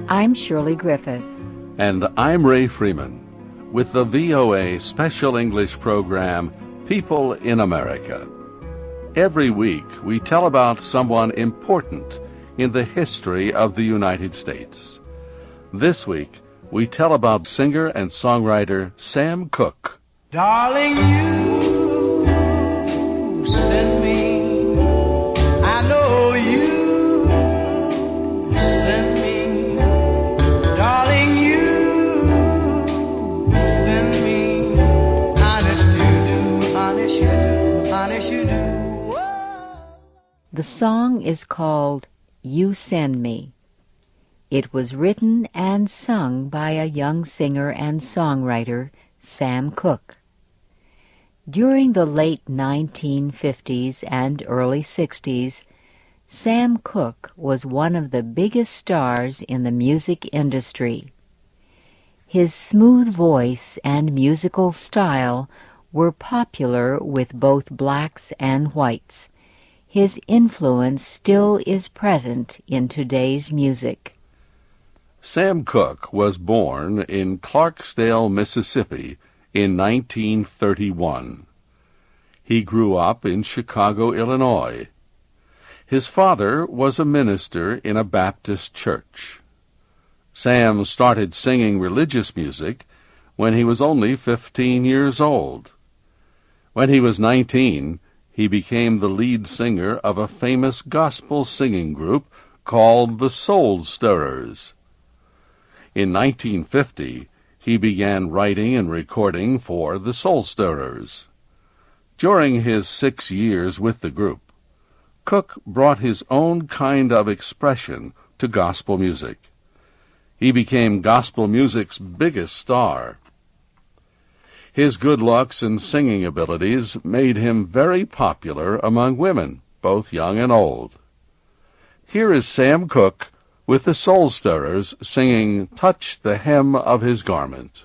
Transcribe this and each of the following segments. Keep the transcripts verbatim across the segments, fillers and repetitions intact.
I'm Shirley Griffith. And I'm Ray Freeman with the V O A Special English program, People in America. Every week we tell about someone important in the history of the United States. This week we tell about singer and songwriter Sam Cooke. Darling, you sent me, I know you sent me. Darling, you sent me. Honest you do, honest you do, honest you do. The song is called You Send Me. It was written and sung by a young singer and songwriter, Sam Cooke. During the late nineteen fifties and early sixties, Sam Cooke was one of the biggest stars in the music industry. His smooth voice and musical style were popular with both blacks and whites. His influence still is present in today's music. Sam Cooke was born in Clarksdale, Mississippi, in nineteen thirty-one. He grew up in Chicago, Illinois. His father was a minister in a Baptist church. Sam started singing religious music when he was only fifteen years old. When he was nineteen, he became the lead singer of a famous gospel singing group called the Soul Stirrers. In nineteen fifty, he began writing and recording for the Soul Stirrers. During his six years with the group, Cooke brought his own kind of expression to gospel music. He became gospel music's biggest star. His good looks and singing abilities made him very popular among women, both young and old. Here is Sam Cooke with the Soul Stirrers singing Touch the Hem of His Garment.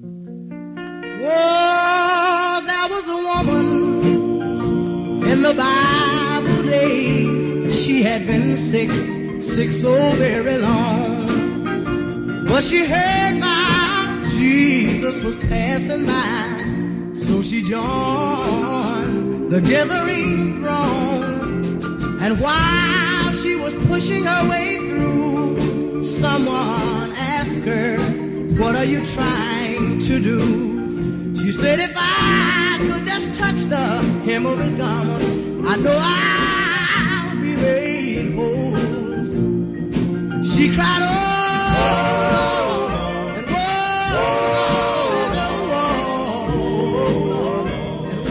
Whoa, there was a woman in the Bible days. She had been sick, sick so very long. But she heard my Jesus was passing by, so she joined the gathering throng. And while she was pushing her way through, someone asked her, "What are you trying to do?" She said, "If I could just touch the hem of his garment, I know I'll be made whole." She cried, "Oh, and whoa, and whoa, and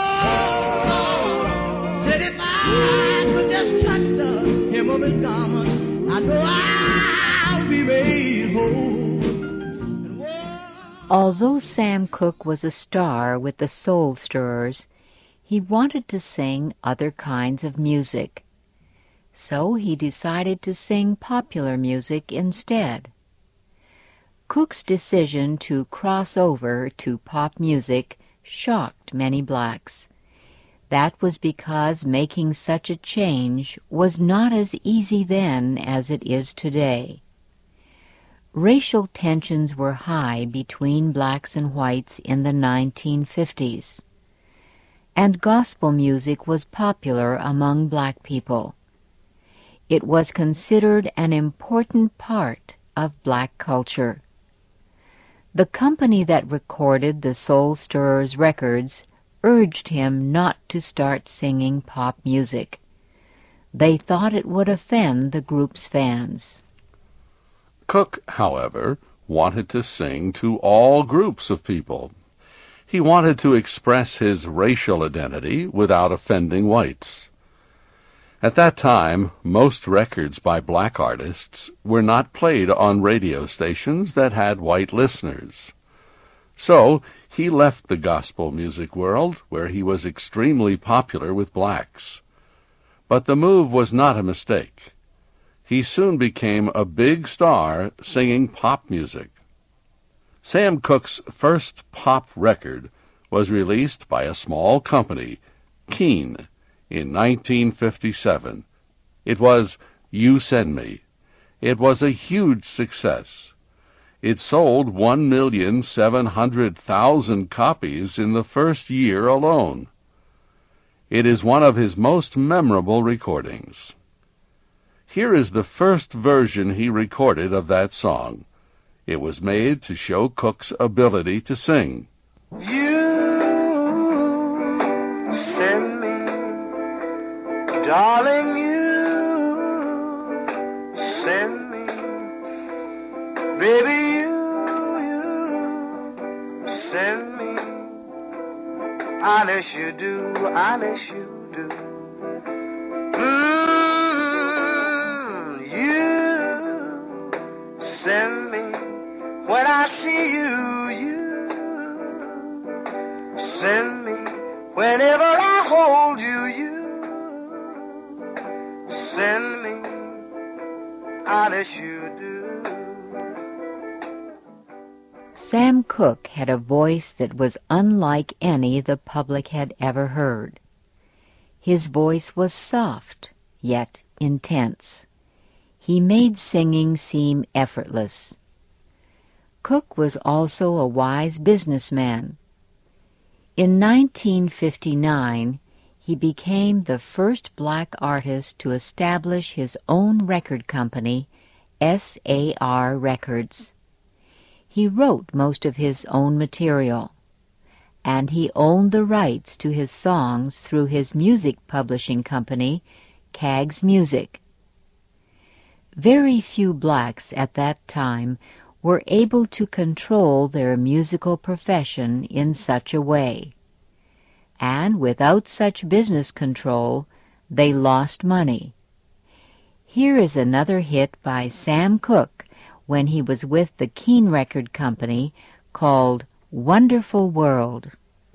whoa," said, "If I could just touch the hem of his garment, I know I'll be made whole." Although Sam Cooke was a star with the Soul Stirrers, he wanted to sing other kinds of music. So he decided to sing popular music instead. Cooke's decision to cross over to pop music shocked many blacks. That was because making such a change was not as easy then as it is today. Racial tensions were high between blacks and whites in the nineteen fifties, and gospel music was popular among black people. It was considered an important part of black culture. The company that recorded the Soul Stirrers records urged him not to start singing pop music. They thought it would offend the group's fans. Cooke, however, wanted to sing to all groups of people. He wanted to express his racial identity without offending whites. At that time, most records by black artists were not played on radio stations that had white listeners. So he left the gospel music world, where he was extremely popular with blacks. But the move was not a mistake. He soon became a big star singing pop music. Sam Cooke's first pop record was released by a small company, Keane, in nineteen fifty-seven. It was You Send Me. It was a huge success. It sold one million seven hundred thousand copies in the first year alone. It is one of his most memorable recordings. Here is the first version he recorded of that song. It was made to show Cook's ability to sing. You send me, darling, you send me, baby, you, you send me, honest you do, honest you do. Mm, you send me, when I see you, you send me, whenever I hold you, you send me, honest you do. Sam Cooke had a voice that was unlike any the public had ever heard. His voice was soft, yet intense. He made singing seem effortless. Cooke was also a wise businessman. In nineteen fifty-nine, he became the first black artist to establish his own record company, S A R Records. He wrote most of his own material, and he owned the rights to his songs through his music publishing company, Kaggs Music. Very few blacks at that time were able to control their musical profession in such a way. And without such business control, they lost money. Here is another hit by Sam Cooke when he was with the Keene Record Company called Wonderful World.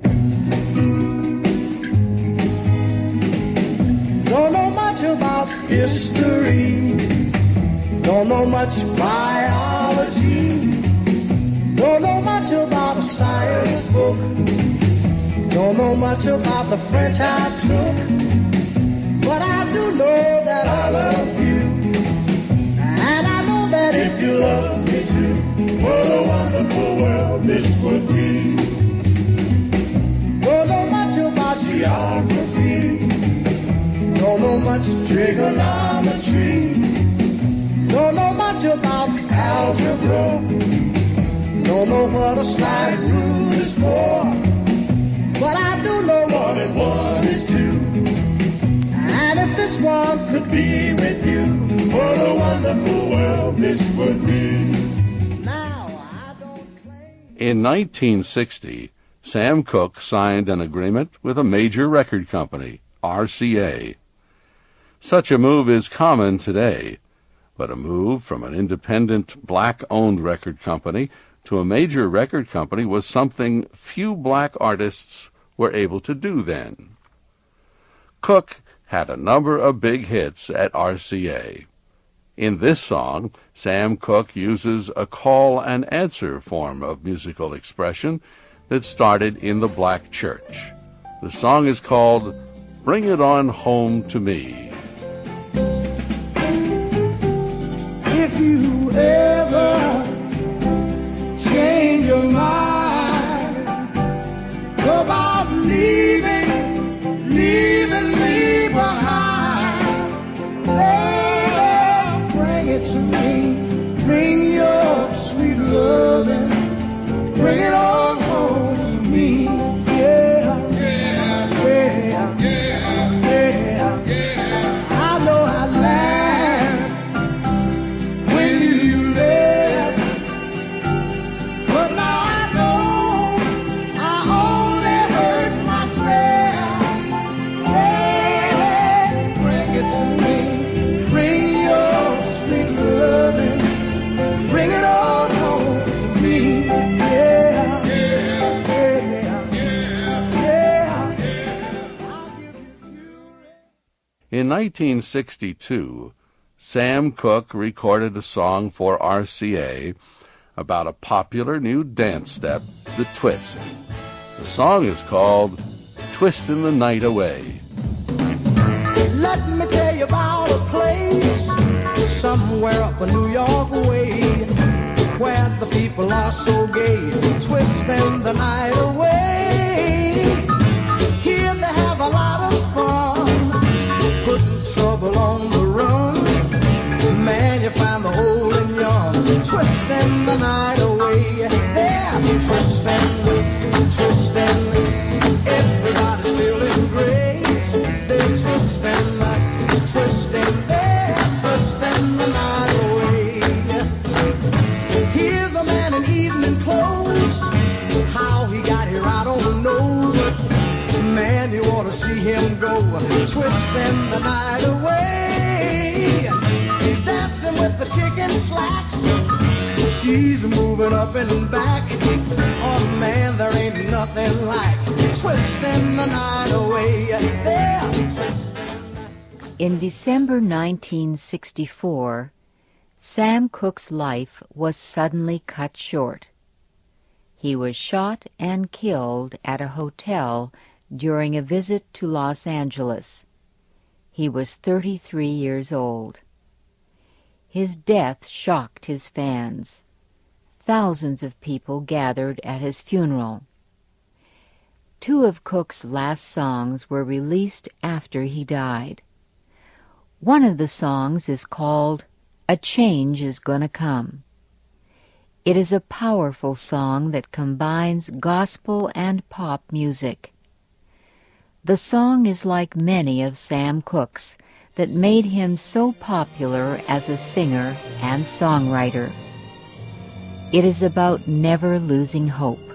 Don't know much about history, don't know much biology, don't know much about a science book, don't know much about the French I took, but I do know that I love you, and I know that if you love me too, what a wonderful world this would be. Don't know much about geography, don't know much trigonometry, don't know much about algebra, don't know what a slide rule is for, but I do know one and one is two. And if this one could be with you, what a wonderful world this would be. Now I don't claim. In nineteen sixty, Sam Cooke signed an agreement with a major record company, R C A. Such a move is common today, but a move from an independent, black-owned record company to a major record company was something few black artists were able to do then. Cooke had a number of big hits at R C A. In this song, Sam Cooke uses a call-and-answer form of musical expression that started in the black church. The song is called Bring It On Home to Me. If you ever change your mind about leaving, leaving me behind, oh, bring it to me. Bring your sweet loving, bring it on home to me. Yeah, yeah, yeah, yeah, yeah, yeah. I know I laughed when you left, but now I know I only hurt myself. Yeah, bring it to me. Bring your sweet loving, bring it on home to me. Yeah, yeah, yeah, yeah, yeah. I'll give you two. In nineteen sixty-two, Sam Cooke recorded a song for R C A about a popular new dance step, the twist. The song is called Twistin' the Night Away. Let me tell you about a place somewhere somewhere up a New York way, where the people are so gay, twisting the night away. Here they have a lot of fun, putting trouble on the run. Man, you find the old and young, twisting the night away. They're twisting, twisting, everybody's feeling great. They're twisting, twisting, they're twisting the night away. Here's a man in evening clothes, how he got here I don't know, but man, you ought to see him go, twisting the night away. He's dancing with the chicken slacks, she's moving up and back. Oh man, there ain't nothing like twisting the night away. They're twisting. In December nineteen sixty-four, Sam Cooke's life was suddenly cut short. He was shot and killed at a hotel during a visit to Los Angeles. He was thirty-three years old. His death shocked his fans. Thousands of people gathered at his funeral. Two of Cooke's last songs were released after he died. One of the songs is called "A Change Is Gonna Come." It is a powerful song that combines gospel and pop music. The song is like many of Sam Cooke's that made him so popular as a singer and songwriter. It is about never losing hope.